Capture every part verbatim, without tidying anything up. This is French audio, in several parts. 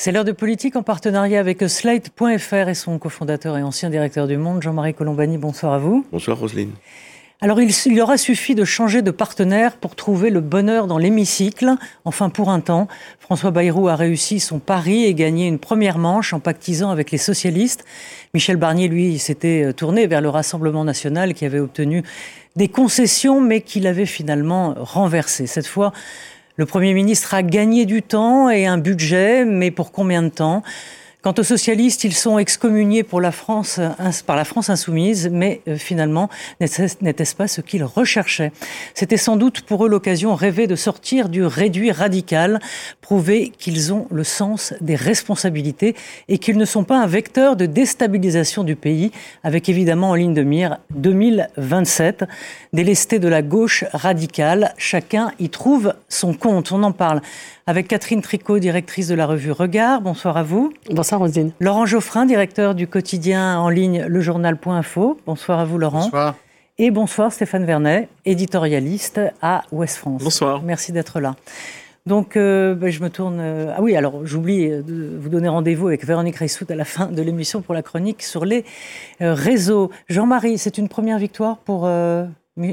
C'est l'heure de politique en partenariat avec Slate point F R et son cofondateur et ancien directeur du Monde, Jean-Marie Colombani. Bonsoir à vous. Bonsoir Roselyne. Alors il, il aura suffi de changer de partenaire pour trouver le bonheur dans l'hémicycle. Enfin pour un temps, François Bayrou a réussi son pari et gagné une première manche en pactisant avec les socialistes. Michel Barnier, lui, s'était tourné vers le Rassemblement national qui avait obtenu des concessions mais qu'il avait finalement renversé. Cette fois, le Premier ministre a gagné du temps et un budget, mais pour combien de temps ? Quant aux socialistes, ils sont excommuniés pour la France, par la France insoumise, mais euh, finalement, n'était-ce pas ce qu'ils recherchaient ? C'était sans doute pour eux l'occasion rêvée de sortir du réduit radical, prouver qu'ils ont le sens des responsabilités et qu'ils ne sont pas un vecteur de déstabilisation du pays, avec évidemment en ligne de mire deux mille vingt-sept. Délesté de la gauche radicale, chacun y trouve son compte. On en parle avec Catherine Tricot, directrice de la revue Regard. Bonsoir à vous. Bonsoir Roselyne. Laurent Geoffrin, directeur du quotidien en ligne Le Journal point Info. Bonsoir à vous Laurent. Bonsoir. Et bonsoir Stéphane Vernet, éditorialiste à Ouest France. Bonsoir. Merci d'être là. Donc, euh, ben, je me tourne... Euh, ah oui, alors j'oublie de vous donner rendez-vous avec Véronique Reissout à la fin de l'émission pour la chronique sur les euh, réseaux. Jean-Marie, c'est une première victoire pour... Euh,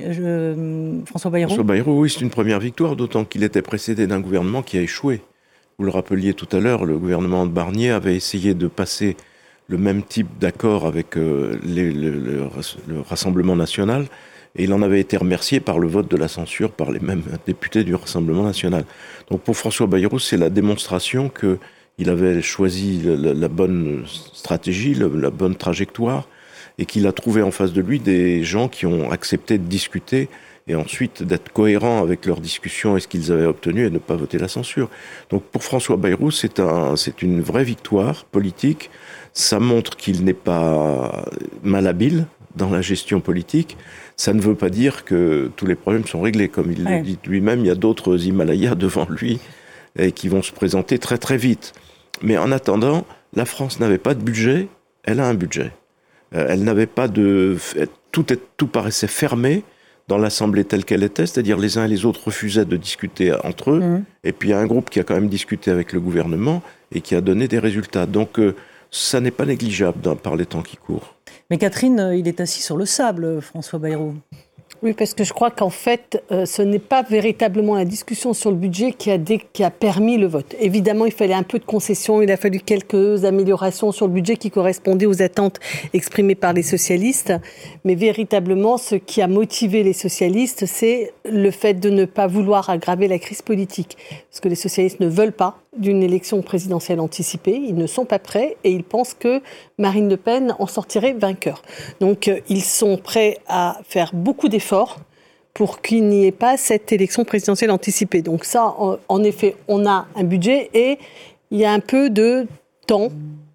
Euh, François Bayrou. François Bayrou, oui, c'est une première victoire, d'autant qu'il était précédé d'un gouvernement qui a échoué. Vous le rappeliez tout à l'heure, le gouvernement de Barnier avait essayé de passer le même type d'accord avec euh, les, le, le, le Rassemblement national, et il en avait été remercié par le vote de la censure par les mêmes députés du Rassemblement national. Donc pour François Bayrou, c'est la démonstration qu'il avait choisi la, la bonne stratégie, la, la bonne trajectoire, et qu'il a trouvé en face de lui des gens qui ont accepté de discuter et ensuite d'être cohérents avec leurs discussions et ce qu'ils avaient obtenu et de ne pas voter la censure. Donc pour François Bayrou, c'est, un, c'est une vraie victoire politique. Ça montre qu'il n'est pas malhabile dans la gestion politique. Ça ne veut pas dire que tous les problèmes sont réglés. Comme il ouais. le dit lui-même, il y a d'autres Himalayas devant lui et qui vont se présenter très très vite. Mais en attendant, la France n'avait pas de budget, elle a un budget. Elle n'avait pas de... Tout, est, tout paraissait fermé dans l'Assemblée telle qu'elle était, c'est-à-dire les uns et les autres refusaient de discuter entre eux, mmh. et puis il y a un groupe qui a quand même discuté avec le gouvernement et qui a donné des résultats. Donc euh, ça n'est pas négligeable dans, par les temps qui courent. Mais Catherine, il est assis sur le sable, François Bayrou. Oui, parce que je crois qu'en fait, euh, ce n'est pas véritablement la discussion sur le budget qui a, dé- qui a permis le vote. Évidemment, il fallait un peu de concessions, il a fallu quelques améliorations sur le budget qui correspondaient aux attentes exprimées par les socialistes. Mais véritablement, ce qui a motivé les socialistes, c'est le fait de ne pas vouloir aggraver la crise politique. Parce que les socialistes ne veulent pas d'une élection présidentielle anticipée, ils ne sont pas prêts et ils pensent que Marine Le Pen en sortirait vainqueur. Donc euh, ils sont prêts à faire beaucoup d'efforts pour qu'il n'y ait pas cette élection présidentielle anticipée. Donc ça, en, en effet, on a un budget et il y a un peu de temps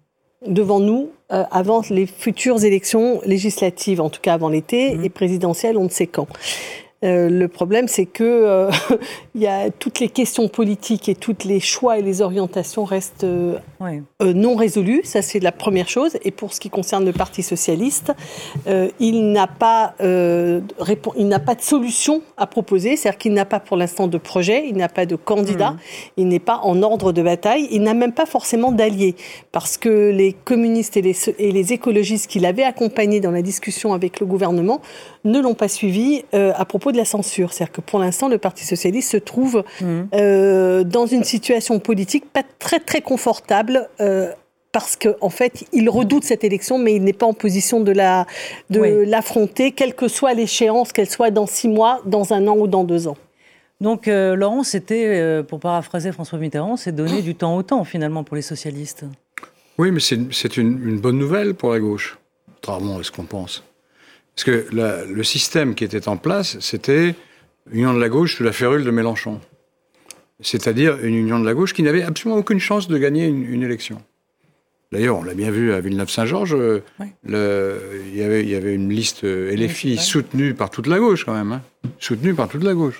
devant nous euh, avant les futures élections législatives, en tout cas avant l'été, mmh. et présidentielles, on ne sait quand. Euh, le problème, c'est que euh, y a toutes les questions politiques et tous les choix et les orientations restent euh, oui. euh, non résolus. Ça, c'est la première chose. Et pour ce qui concerne le Parti socialiste, euh, il n'a pas, euh, répond, il n'a pas de solution à proposer. C'est-à-dire qu'il n'a pas pour l'instant de projet, il n'a pas de candidat, mmh. il n'est pas en ordre de bataille, il n'a même pas forcément d'alliés. Parce que les communistes et les, et les écologistes qu'il avait accompagnés dans la discussion avec le gouvernement ne l'ont pas suivi euh, à propos de la censure. C'est-à-dire que pour l'instant, le Parti socialiste se trouve mmh. euh, dans une situation politique pas très très confortable euh, parce qu'en en fait, il redoute cette élection, mais il n'est pas en position de, la, de oui. l'affronter, quelle que soit l'échéance, qu'elle soit dans six mois, dans un an ou dans deux ans. Donc, euh, Laurent, c'était, euh, pour paraphraser François Mitterrand, c'est donner du temps au temps, finalement, pour les socialistes. Oui, mais c'est, c'est une, une bonne nouvelle pour la gauche, contrairement à ce qu'on pense. Parce que la, le système qui était en place, c'était l'union de la gauche sous la férule de Mélenchon. C'est-à-dire une union de la gauche qui n'avait absolument aucune chance de gagner une, une élection. D'ailleurs, on l'a bien vu à Villeneuve-Saint-Georges, oui. le, il, y avait, il y avait une liste L F I oui, soutenue par toute la gauche quand même, hein, soutenue par toute la gauche,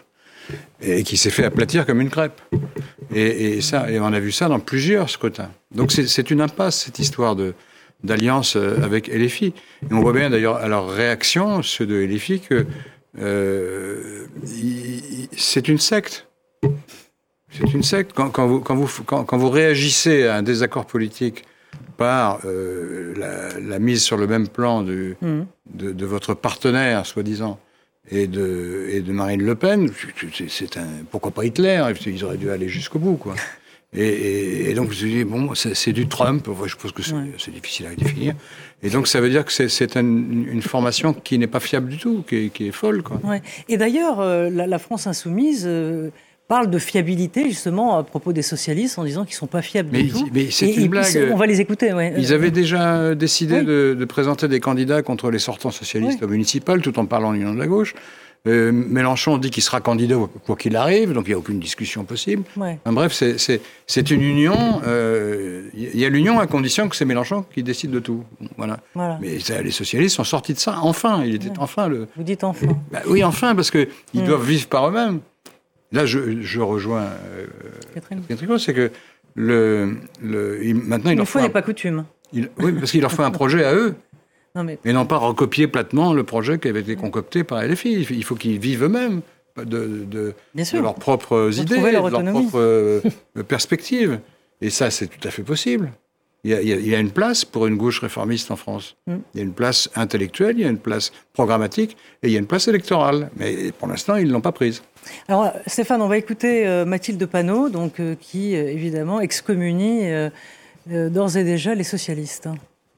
et qui s'est fait aplatir comme une crêpe. Et, et, ça, et on a vu ça dans plusieurs scrutins. Donc c'est, c'est une impasse, cette histoire de... d'alliance avec L F I. Et on voit bien d'ailleurs à leur réaction, ceux de L F I, que euh, y, y, c'est une secte. C'est une secte. Quand, quand, vous, quand, vous, quand, quand vous réagissez à un désaccord politique par euh, la, la mise sur le même plan du, mmh. de, de votre partenaire, soi-disant, et de, et de Marine Le Pen, c'est, c'est un, pourquoi pas Hitler? Ils auraient dû aller jusqu'au bout, quoi. Et, et, et donc, je me dis, bon, c'est, c'est du Trump. Je pense que c'est, ouais. c'est difficile à définir. Et donc, ça veut dire que c'est, c'est un, une formation qui n'est pas fiable du tout, qui est, qui est folle, quoi. Ouais. Et d'ailleurs, euh, la, la France insoumise euh, parle de fiabilité, justement, à propos des socialistes, en disant qu'ils ne sont pas fiables mais, du tout. Mais c'est et, une blague. Ils, on va les écouter, ouais. Ils avaient déjà décidé oui. de, de présenter des candidats contre les sortants socialistes oui. au municipal, tout en parlant de l'Union de la gauche. Euh, Mélenchon dit qu'il sera candidat quoi qu'il arrive, donc il n'y a aucune discussion possible. Ouais. Enfin, bref, c'est, c'est, c'est une union. Il euh, y a l'union à condition que c'est Mélenchon qui décide de tout. Voilà. voilà. Mais ça, les socialistes sont sortis de ça. Enfin, il était ouais. enfin le. Vous dites enfin. Bah, oui, enfin, parce que ils mmh. doivent vivre par eux-mêmes. Là, je, je rejoins euh, Catherine Tricot, c'est que le, le il, maintenant il Une leur fois faut n'est pas coutume. Il, oui, parce qu'il leur faut un projet à eux. Non mais... Et non pas recopier platement le projet qui avait été concocté par L F I. Il faut qu'ils vivent eux-mêmes de, de, de, de leurs propres idées, leur de leurs propres euh, perspectives. Et ça, c'est tout à fait possible. Il y, a, il y a une place pour une gauche réformiste en France. Mm. Il y a une place intellectuelle, il y a une place programmatique et il y a une place électorale. Mais pour l'instant, ils ne l'ont pas prise. Alors, Stéphane, on va écouter euh, Mathilde Panot, donc, euh, qui, euh, évidemment, excommunie euh, euh, d'ores et déjà les socialistes.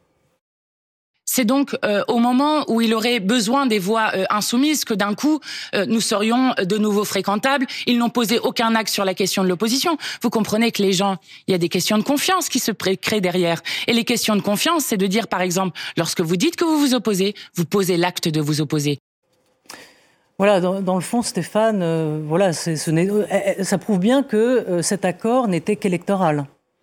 C'est donc euh, au moment où il aurait besoin des voix euh, insoumises que d'un coup, euh, nous serions de nouveau fréquentables. Ils n'ont posé aucun acte sur la question de l'opposition. Vous comprenez que les gens, il y a des questions de confiance qui se créent derrière. Et les questions de confiance, c'est de dire, par exemple, lorsque vous dites que vous vous opposez, vous posez l'acte de vous opposer. Voilà, dans, dans le fond, Stéphane, euh, voilà, c'est, ce n'est, euh, ça prouve bien que euh, cet accord n'était qu'électoral.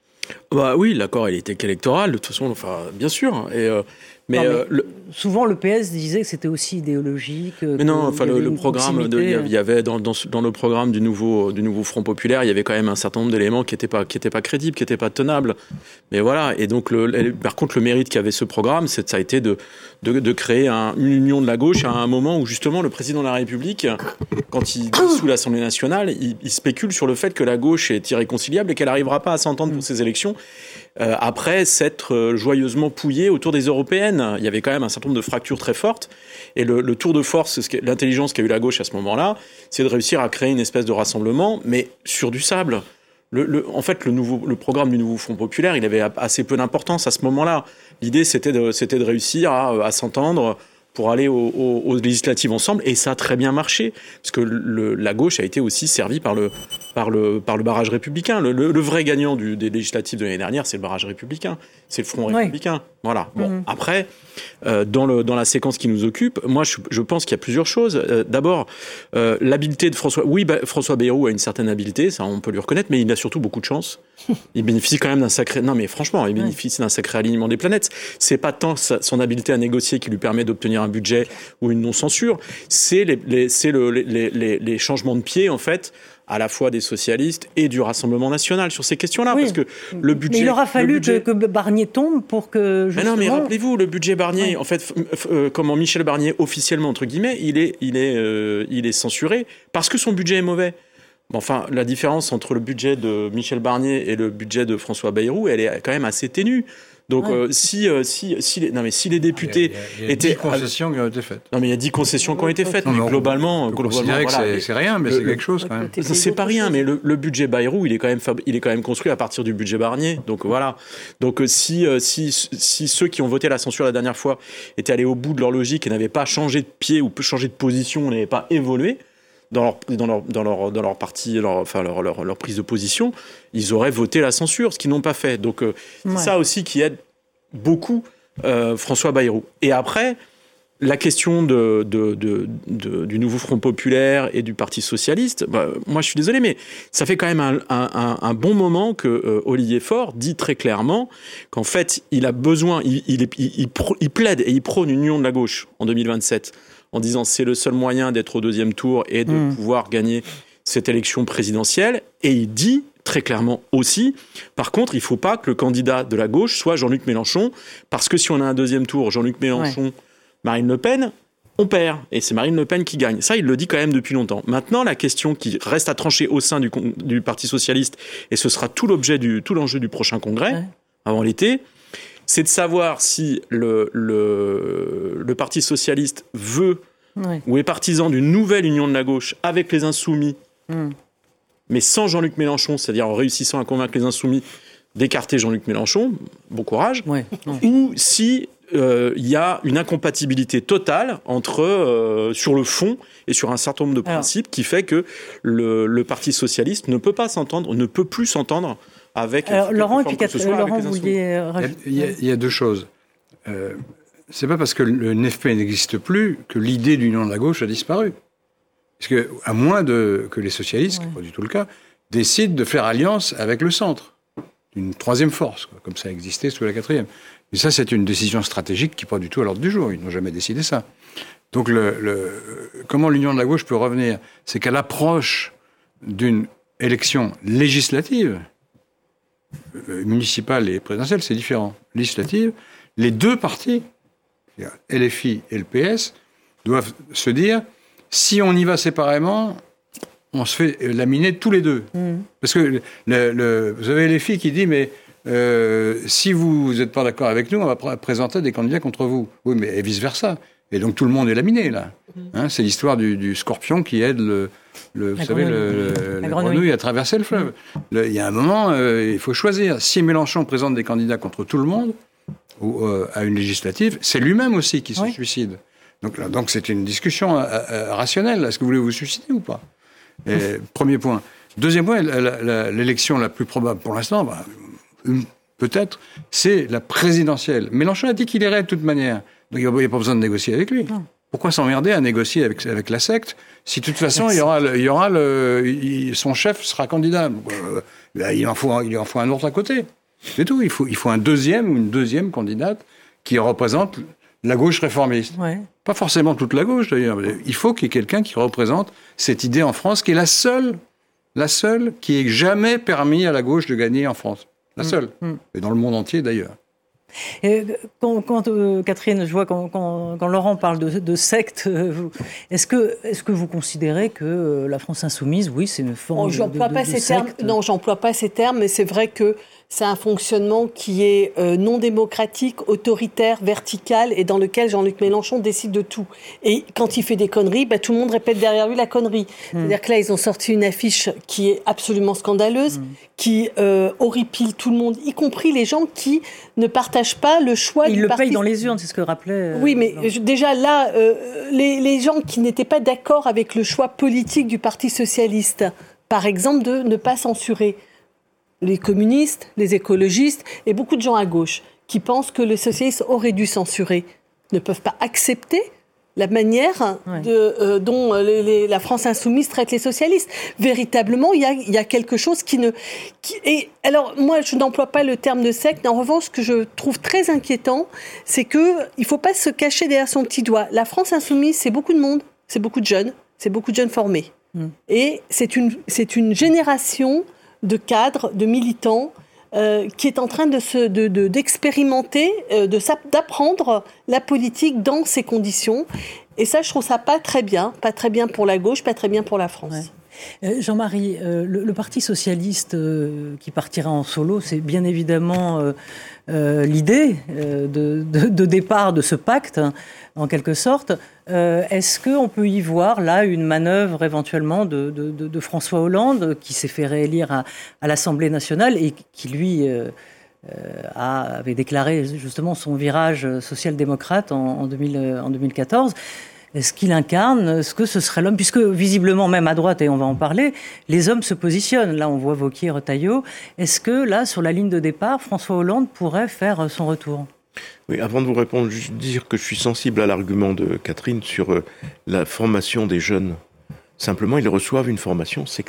Bah oui, l'accord, il était qu'électoral, de toute façon, enfin, bien sûr. Et euh, Mais, non, mais euh, le... souvent, le P S disait que c'était aussi idéologique. Mais non, enfin, le, le programme, de, il y avait dans, dans, dans le programme du nouveau, du nouveau Front populaire, il y avait quand même un certain nombre d'éléments qui n'étaient pas, qui étaient pas crédibles, qui n'étaient pas tenables. Mais voilà. Et donc, le, par contre, le mérite qu'avait ce programme, c'est, ça a été de, de, de créer un, une union de la gauche à un moment où justement le président de la République, quand il dissout l'Assemblée nationale, il, il spécule sur le fait que la gauche est irréconciliable et qu'elle n'arrivera pas à s'entendre pour ces élections. Euh, après s'être euh, joyeusement pouillé autour des européennes. Il y avait quand même un certain nombre de fractures très fortes. Et le, le tour de force, ce l'intelligence qu'a eu la gauche à ce moment-là, c'est de réussir à créer une espèce de rassemblement, mais sur du sable. Le, le, en fait, le, nouveau, le programme du nouveau Front populaire, il avait assez peu d'importance à ce moment-là. L'idée, c'était de, c'était de réussir à, à s'entendre pour aller aux, aux, aux législatives ensemble, et ça a très bien marché, parce que le, la gauche a été aussi servie par le, par le, par le barrage républicain. Le, le, le vrai gagnant du, des législatives de l'année dernière, c'est le barrage républicain, c'est le Front républicain. Oui. Voilà. Bon, mmh. Après, euh, dans, le, dans la séquence qui nous occupe, moi, je, je pense qu'il y a plusieurs choses. Euh, d'abord, euh, l'habileté de François... Oui, bah, François Bayrou a une certaine habileté, ça, on peut lui reconnaître, mais il a surtout beaucoup de chance. Il bénéficie quand même d'un sacré... Non, mais franchement, il bénéficie d'un sacré alignement des planètes. C'est pas tant sa, son habileté à négocier qui lui permet d'obtenir un budget ou une non-censure, c'est les, les, c'est le, les, les, les changements de pied, en fait, à la fois des socialistes et du Rassemblement national sur ces questions-là, oui. Parce que le budget... Mais il aura fallu budget... que, que Barnier tombe pour que, justement... Mais non, mais rappelez-vous, le budget Barnier, oui. En fait, euh, comment Michel Barnier, officiellement, entre guillemets, il est, il est, euh, il est censuré parce que son budget est mauvais. Enfin, la différence entre le budget de Michel Barnier et le budget de François Bayrou, elle est quand même assez ténue. Donc, ouais. euh, si, euh, si, si, les, non, mais si les députés il y a, il y a étaient. dix concessions qui ont été faites. Non, mais il y a dix concessions qui ont été faites. Non, mais globalement, globalement voilà, que c'est, c'est rien, mais le, c'est quelque chose quand même. C'est pas rien, mais le, le budget Bayrou, il est quand même, fab... il est quand même construit à partir du budget Barnier. Donc voilà. Donc si, euh, si, si ceux qui ont voté la censure la dernière fois étaient allés au bout de leur logique et n'avaient pas changé de pied ou changé de position, n'avaient pas évolué dans leur, dans leur, dans leur, dans leur parti, leur, enfin leur, leur, leur prise de position, ils auraient voté la censure, ce qu'ils n'ont pas fait. Donc euh, ouais. C'est ça aussi qui aide beaucoup euh, François Bayrou. Et après, la question de, de, de, de, du nouveau Front populaire et du Parti socialiste, bah, moi je suis désolé, mais ça fait quand même un, un, un bon moment que euh, Olivier Faure dit très clairement qu'en fait, il a besoin, il, il, il, il, il plaide et il prône une union de la gauche en deux mille vingt-sept, en disant c'est le seul moyen d'être au deuxième tour et de mmh. pouvoir gagner cette élection présidentielle. Et il dit très clairement aussi, par contre, il ne faut pas que le candidat de la gauche soit Jean-Luc Mélenchon, parce que si on a un deuxième tour, Jean-Luc Mélenchon, ouais. Marine Le Pen, on perd. Et c'est Marine Le Pen qui gagne. Ça, il le dit quand même depuis longtemps. Maintenant, la question qui reste à trancher au sein du, du Parti socialiste, et ce sera tout l'objet du, tout l'enjeu du prochain congrès, ouais. avant l'été, c'est de savoir si le, le, le Parti socialiste veut ouais. ou est partisan d'une nouvelle union de la gauche avec les Insoumis, mm. mais sans Jean-Luc Mélenchon, c'est-à-dire en réussissant à convaincre les Insoumis d'écarter Jean-Luc Mélenchon, bon courage, ouais. ou si il euh, y a une incompatibilité totale entre, euh, sur le fond et sur un certain nombre de principes Alors. qui fait que le, le Parti socialiste ne peut pas s'entendre, ne peut plus s'entendre avec... Alors, Laurent, et puis Catherine, Laurent, vous vouliez rajouter... Il y a, il y a deux choses. Euh, c'est pas parce que le N F P n'existe plus que l'idée d'union de la gauche a disparu. Parce que, à moins de, que les socialistes, ouais. qui n'est pas du tout le cas, décident de faire alliance avec le centre. Une troisième force, quoi, comme ça existait sous la quatrième. Mais ça, c'est une décision stratégique qui n'est pas du tout à l'ordre du jour. Ils n'ont jamais décidé ça. Donc, le, le, comment l'union de la gauche peut revenir ? C'est qu'à l'approche d'une élection législative, euh, municipale et présidentielle, c'est différent. Législative, les deux partis, L F I et le P S, doivent se dire, si on y va séparément, on se fait laminer tous les deux. Mmh. Parce que le, le, vous avez L F I qui dit, mais euh, si vous n'êtes pas d'accord avec nous, on va pr- présenter des candidats contre vous. Oui, mais et vice-versa. Et donc tout le monde est laminé, là. Mmh. Hein, c'est l'histoire du, du scorpion qui aide le, le, vous savez, le, le, la grenouille à traverser le fleuve. Il y a un moment, euh, il faut choisir. Si Mélenchon présente des candidats contre tout le monde, ou euh, à une législative, c'est lui-même aussi qui se oui. suicide. Donc, là, donc c'est une discussion euh, euh, rationnelle. Est-ce que vous voulez vous suicider ou pas ? Et, premier point. Deuxième point, la, la, la, l'élection la plus probable pour l'instant, bah, une, peut-être, c'est la présidentielle. Mélenchon a dit qu'il irait de toute manière. Donc il n'y a pas besoin de négocier avec lui. Non. Pourquoi s'emmerder à négocier avec, avec la secte si de toute façon, il y aura, le, il y aura le, il, son chef sera candidat. Euh, là, il, en faut un, il en faut un autre à côté. C'est tout. Il faut, il faut un deuxième ou une deuxième candidate qui représente la gauche réformiste. Ouais. Pas forcément toute la gauche, d'ailleurs. Il faut qu'il y ait quelqu'un qui représente cette idée en France, qui est la seule, la seule qui ait jamais permis à la gauche de gagner en France. La seule. Mmh. Et dans le monde entier, d'ailleurs. Et quand, quand euh, Catherine, je vois quand, quand, quand Laurent parle de, de secte, euh, vous, est-ce que est-ce que vous considérez que euh, la France insoumise, oui, c'est une forme oh, de, de, pas de, ces de termes. secte. Non, j'emploie pas ces termes, mais c'est vrai que c'est un fonctionnement qui est euh, non démocratique, autoritaire, vertical, et dans lequel Jean-Luc Mélenchon décide de tout. Et quand il fait des conneries, bah, tout le monde répète derrière lui la connerie. Mmh. C'est-à-dire que là, ils ont sorti une affiche qui est absolument scandaleuse, mmh. qui euh, horripile tout le monde, y compris les gens qui ne partagent pas le choix ils du le parti. Ils le payent dans les urnes, c'est ce que rappelait... Euh, oui, mais je, déjà là, euh, les, les gens qui n'étaient pas d'accord avec le choix politique du Parti socialiste, par exemple, de ne pas censurer les communistes, les écologistes et beaucoup de gens à gauche qui pensent que les socialistes auraient dû censurer, ne peuvent pas accepter la manière ouais. de, euh, dont les, les, la France insoumise traite les socialistes. Véritablement, il y a, il y a quelque chose qui ne... Qui, et alors, moi, je n'emploie pas le terme de secte, mais en revanche, ce que je trouve très inquiétant, c'est qu'il ne faut pas se cacher derrière son petit doigt. La France insoumise, c'est beaucoup de monde, c'est beaucoup de jeunes, c'est beaucoup de jeunes formés. Mm. Et c'est une, c'est une génération de cadres, de militants, euh, qui est en train de se, de, de, d'expérimenter, euh, de, d'apprendre la politique dans ces conditions. Et ça, je trouve ça pas très bien, pas très bien pour la gauche, pas très bien pour la France. Ouais. Euh, Jean-Marie, euh, le, le Parti socialiste euh, qui partira en solo, c'est bien évidemment euh, euh, l'idée euh, de, de, de départ de ce pacte, hein, en quelque sorte. Euh, est-ce qu'on peut y voir là une manœuvre éventuellement de, de, de, de François Hollande, qui s'est fait réélire à, à l'Assemblée nationale et qui, lui, euh, euh, a, avait déclaré justement son virage social-démocrate en, en, deux mille, en deux mille quatorze. Est-ce qu'il incarne, est-ce que ce serait l'homme, puisque visiblement, même à droite, et on va en parler, les hommes se positionnent. Là, on voit Wauquiez, Retailleau. Est-ce que, là, sur la ligne de départ, François Hollande pourrait faire son retour ? Oui, avant de vous répondre, juste dire que je suis sensible à l'argument de Catherine sur la formation des jeunes. Simplement, ils reçoivent une formation sectaire.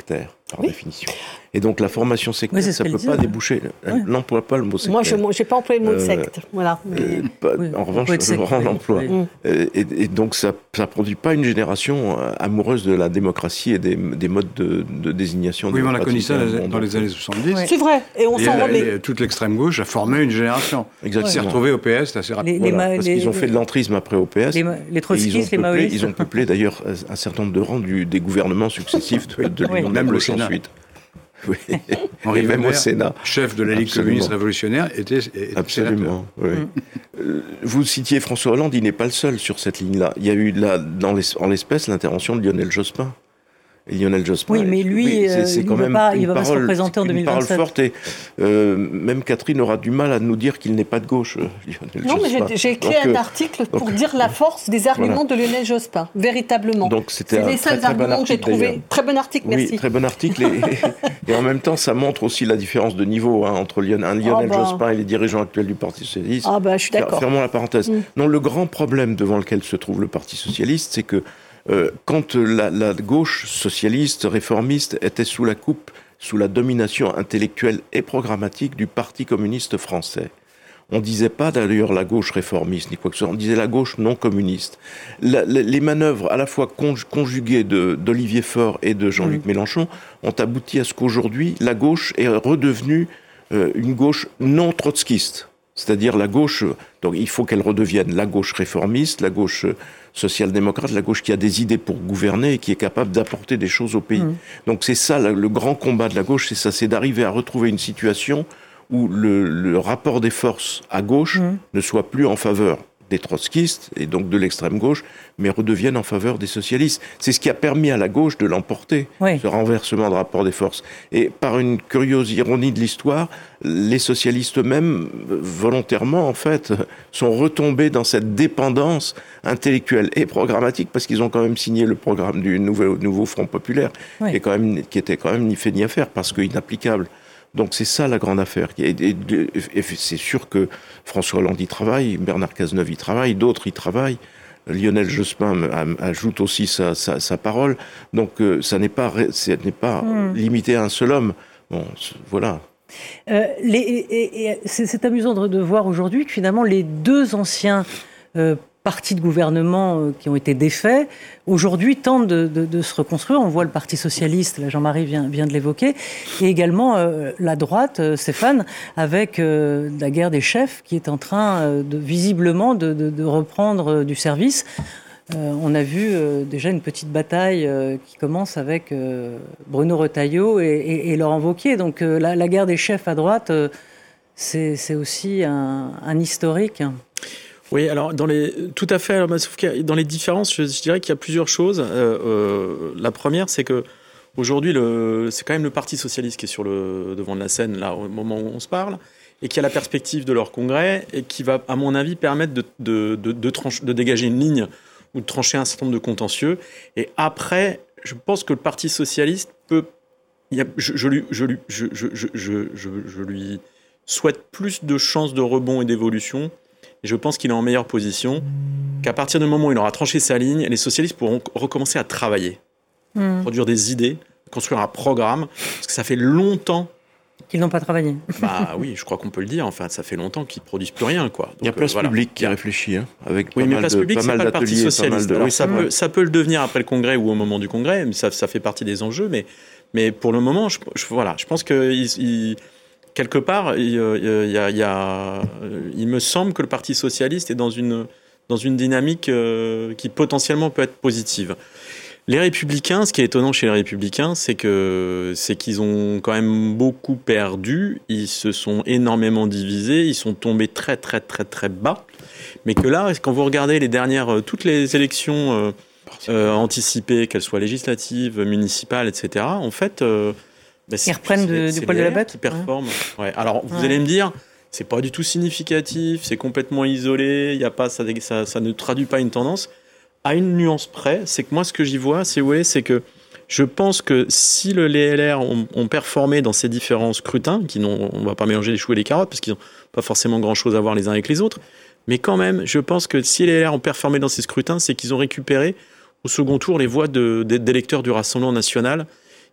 par oui. définition. Et donc la formation sectaire, oui, ça ne peut pas déboucher. Oui. N'emploie pas le mot sectaire. Moi, je n'ai pas employé le mot euh, secte. Voilà. Euh, pas, oui. En revanche, Laurent l'emploie. Oui. Et, et donc ça ne produit pas une génération amoureuse de la démocratie et des, des modes de, de désignation. Oui, mais on a connu ça dans les années soixante-dix. Oui. C'est vrai, et on et s'en remet. Toute l'extrême gauche a formé une génération. Exactement. Ils s'est retrouvé au P S assez rapidement. Les, voilà, les, parce qu'ils ont les, fait de l'entrisme après au P S. Les, les trotskistes, les maoïstes. Ils ont peuplé d'ailleurs un certain nombre de rangs du, des gouvernements successifs de, de oui. Même le Sénat. Ensuite. Oui. Henri même Weber, au Sénat. Chef de la Ligue Absolument. communiste révolutionnaire, était, était Absolument. Oui. Mm. Euh, vous citiez François Hollande, il n'est pas le seul sur cette ligne-là. Il y a eu là, dans les, en l'espèce l'intervention de Lionel Jospin. Et Lionel Jospin. Oui, mais lui, oui, c'est, c'est il ne va, pas, il va pas se représenter en deux mille vingt-sept. Une parole forte et euh, même Catherine aura du mal à nous dire qu'il n'est pas de gauche. Lionel non, Jospin. mais j'ai, j'ai écrit donc, un article pour donc, dire la force des arguments voilà. de Lionel Jospin, véritablement. Donc c'était c'est un les seuls très, très arguments bon que j'ai trouvés. Très bon article, merci. Oui, très bon article. Et, et en même temps, ça montre aussi la différence de niveau hein, entre Lionel, un Lionel oh bah. Jospin et les dirigeants actuels du Parti socialiste. Ah bah, je suis d'accord. Fermons la parenthèse. Mm. Non, le grand problème devant lequel se trouve le Parti socialiste, c'est que Euh, quand la, la gauche socialiste, réformiste, était sous la coupe, sous la domination intellectuelle et programmatique du Parti communiste français, on disait pas d'ailleurs la gauche réformiste, ni quoi que ce soit, on disait la gauche non communiste. La, la, les manœuvres à la fois conj- conjuguées de, d'Olivier Faure et de Jean-Luc mmh. Mélenchon ont abouti à ce qu'aujourd'hui, la gauche est redevenue euh, une gauche non trotskiste. C'est-à-dire la gauche, donc il faut qu'elle redevienne la gauche réformiste, la gauche social-démocrate, la gauche qui a des idées pour gouverner et qui est capable d'apporter des choses au pays. Mmh. Donc c'est ça, le grand combat de la gauche, c'est ça, c'est d'arriver à retrouver une situation où le, le rapport des forces à gauche mmh. ne soit plus en faveur des trotskistes et donc de l'extrême gauche, mais redeviennent en faveur des socialistes. C'est ce qui a permis à la gauche de l'emporter, oui. ce renversement de rapport des forces. Et par une curieuse ironie de l'histoire, les socialistes eux-mêmes, volontairement en fait, sont retombés dans cette dépendance intellectuelle et programmatique parce qu'ils ont quand même signé le programme du nouveau, nouveau Front populaire, oui. qui, est quand même, qui était quand même ni fait ni à faire parce qu'inapplicable. Donc c'est ça la grande affaire. Et, et, et c'est sûr que François Hollande y travaille, Bernard Cazeneuve y travaille, d'autres y travaillent. Lionel Jospin ajoute aussi sa, sa, sa parole. Donc euh, ça n'est pas, ça n'est pas mmh. limité à un seul homme. Bon, voilà. Euh, les, et, et, c'est, c'est amusant de, de voir aujourd'hui que finalement les deux anciens euh, partis de gouvernement euh, qui ont été défaits, aujourd'hui tentent de, de, de se reconstruire. On voit le Parti socialiste, là Jean-Marie vient, vient de l'évoquer, et également euh, la droite, euh, Stéphane, avec euh, la guerre des chefs qui est en train euh, de, visiblement de, de, de reprendre euh, du service. Euh, on a vu euh, déjà une petite bataille euh, qui commence avec euh, Bruno Retailleau et, et, et Laurent Wauquiez. Donc euh, la, la guerre des chefs à droite, euh, c'est, c'est aussi un, un historique. Oui, alors dans les tout à fait. Alors, sauf que dans les différences, je, je dirais qu'il y a plusieurs choses. Euh, euh, la première, c'est que aujourd'hui, le, c'est quand même le Parti socialiste qui est sur le devant de la scène là au moment où on se parle, et qui a la perspective de leur congrès et qui va, à mon avis, permettre de de de, de, tranche, de dégager une ligne ou de trancher un certain nombre de contentieux. Et après, je pense que le Parti socialiste peut, il y a, je, je lui, je lui, je, je, je, je, je, je lui souhaite plus de chances de rebond et d'évolution. Et je pense qu'il est en meilleure position, qu'à partir du moment où il aura tranché sa ligne, les socialistes pourront recommencer à travailler, mmh. produire des idées, construire un programme, parce que ça fait longtemps qu'ils n'ont pas travaillé. Bah oui, je crois qu'on peut le dire. Enfin, ça fait longtemps qu'ils produisent plus rien, quoi. Donc, il y a Place euh, voilà. Publique qui réfléchit, hein, avec oui, pas mais mal Place de, Publique, pas c'est mal pas le Parti socialiste. De... Alors, oui, ça peut, ça peut le devenir après le Congrès ou au moment du Congrès, mais ça, ça fait partie des enjeux. Mais, mais pour le moment, je, je voilà, je pense que il, il, quelque part, il, il, y a, il, y a, il me semble que le Parti socialiste est dans une dans une dynamique euh, qui potentiellement peut être positive. Les Républicains, ce qui est étonnant chez les Républicains, c'est que c'est qu'ils ont quand même beaucoup perdu. Ils se sont énormément divisés. Ils sont tombés très très très très bas. Mais que là, quand vous regardez les dernières, toutes les élections euh, euh, anticipées, qu'elles soient législatives, municipales, et cetera. En fait, euh, bah, ils reprennent de, du poil de la bête. Qui performent. Ouais. Ouais. Alors vous ouais. allez me dire, c'est pas du tout significatif, c'est complètement isolé. Il y a pas, ça, ça, ça ne traduit pas une tendance. À une nuance près, c'est que moi, ce que j'y vois, c'est, ouais, c'est que je pense que si le, les L R ont, ont performé dans ces différents scrutins, qui n'ont, on ne va pas mélanger les choux et les carottes, parce qu'ils n'ont pas forcément grand-chose à voir les uns avec les autres, mais quand même, je pense que si les L R ont performé dans ces scrutins, c'est qu'ils ont récupéré au second tour les voix de, de, d'électeurs du Rassemblement national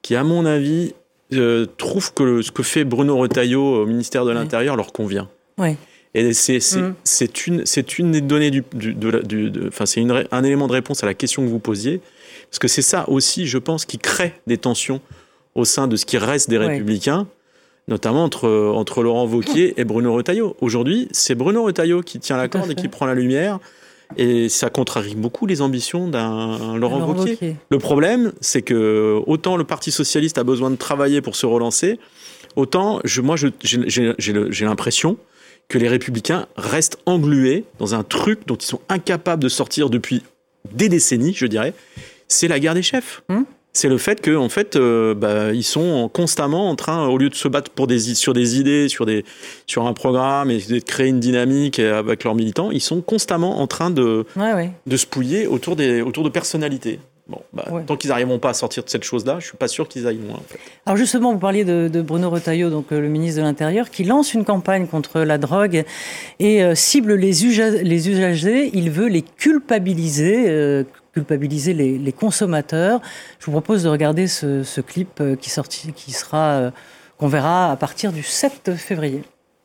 qui, à mon avis, euh, trouvent que le, ce que fait Bruno Retailleau au ministère de l'Intérieur oui. leur convient. Oui. Et c'est, c'est, mmh. c'est, une, c'est une des données du, du, de, du, de, enfin, c'est une, un élément de réponse à la question que vous posiez. Parce que c'est ça aussi, je pense, qui crée des tensions au sein de ce qui reste des oui. Républicains, notamment entre, entre Laurent Wauquiez et Bruno Retailleau. Aujourd'hui, c'est Bruno Retailleau qui tient la corde et qui prend la lumière. Et ça contrarie beaucoup les ambitions d'un Laurent, Laurent Wauquiez. Wauquiez. Le problème, c'est que autant le Parti socialiste a besoin de travailler pour se relancer, autant je, moi, je, j'ai, j'ai, j'ai, j'ai l'impression que les Républicains restent englués dans un truc dont ils sont incapables de sortir depuis des décennies, je dirais. C'est la guerre des chefs. Hum C'est le fait que, en fait, euh, bah, ils sont constamment en train, au lieu de se battre pour des, sur des idées, sur, des, sur un programme et de créer une dynamique avec leurs militants, ils sont constamment en train de, ouais, ouais. de se pouiller autour, des, autour de personnalités. Bon, bah, ouais. Tant qu'ils n'arriveront pas à sortir de cette chose-là, je ne suis pas sûr qu'ils aillent loin. En fait. Alors justement, vous parliez de, de Bruno Retailleau, donc euh, le ministre de l'Intérieur, qui lance une campagne contre la drogue et euh, cible les, usa- les usagers. Il veut les culpabiliser, euh, culpabiliser les, les consommateurs. Je vous propose de regarder ce, ce clip euh, qui, sorti, qui sera, euh, qu'on verra à partir du sept février.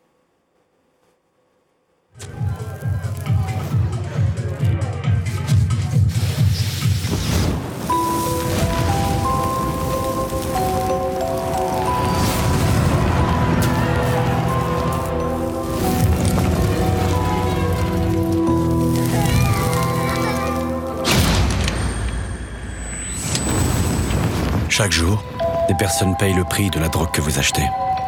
Chaque jour, des personnes payent le prix de la drogue que vous achetez.